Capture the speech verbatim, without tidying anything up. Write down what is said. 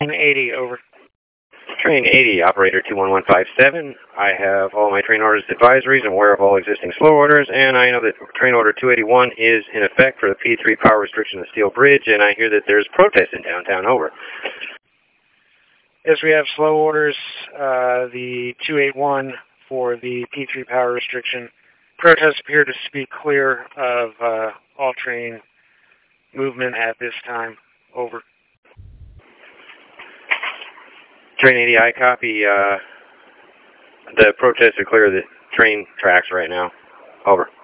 eighty, over. Train eighty, operator two one one five seven. I have all my train orders advisories. I'm aware of all existing slow orders, and I know that train order two eighty-one is in effect for the P three power restriction of Steel Bridge, and I hear that there's protest in downtown, over. Yes, we have slow orders, uh, the two eighty-one for the P three power restriction. Protests appear to be clear of uh, all train movement at this time, over. Train eighty, I copy. Uh, the protests are clear of the train tracks right now. Over.